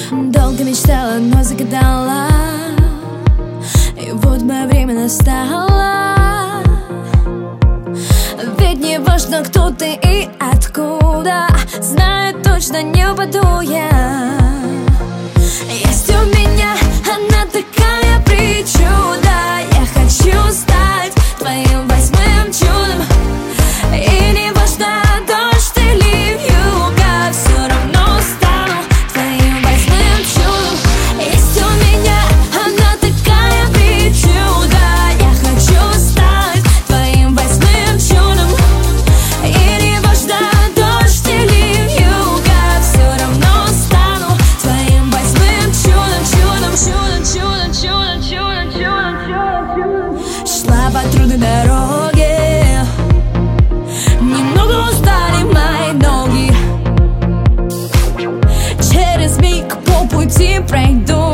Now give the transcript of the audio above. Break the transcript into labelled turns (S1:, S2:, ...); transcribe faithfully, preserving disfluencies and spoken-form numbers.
S1: Долго мечтала, но загадала, и вот мое время настало. Ведь не важно, кто ты и откуда, знаю точно, не упаду я. Есть у меня она такая причуда, я хочу стать твоим восьмым чудом. И не важно, дождь или вьюга, все равно стану твоим восьмым чудом. Есть у меня она такая причуда, я хочу стать твоим восьмым чудом. И не важно, дождь или вьюга, все равно стану твоим восьмым чудом. Чудом, чудом, чудом, чудом, чудом, чудом, чудом. Шла по трудной дороге, немного устали мои ноги. Через миг по пути пройду.